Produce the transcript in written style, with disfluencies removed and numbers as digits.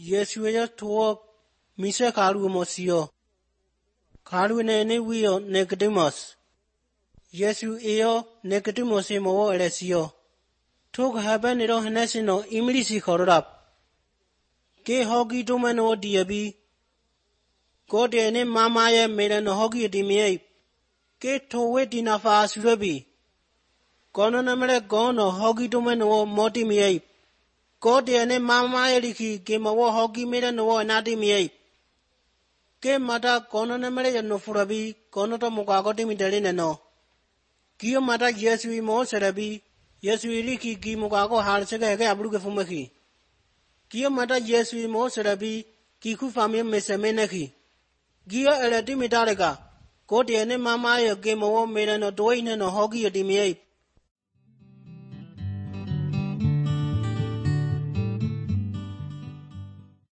Yesu to Misa Karu Mosio Karwine Nevio Nicodemus Yesu eo Nicodemus mo Alessio took habanero Hanesino Imlisi Horab Ke Hogi Domano Diabi Go de ne Mamaya made an Hogi Dimie Ke to wet in a fast ruby Gononamere Gono Hogi Domano Motimie Go de ne Mamaya Riki came a war Hogi made an war Natimie Ke Mata Gononamere no Furabi Gonoto Mugagotim no Gio Mata Yesu mo Serabi Yesu Riki Gimugago Harsega Abruga Fumaki Gio Mata Yesu mo Serabi Kiku Family Mesamenaki Gio Eladimidarega Go de ne Mamaya game a war made an Odoin and a Hogi Dimie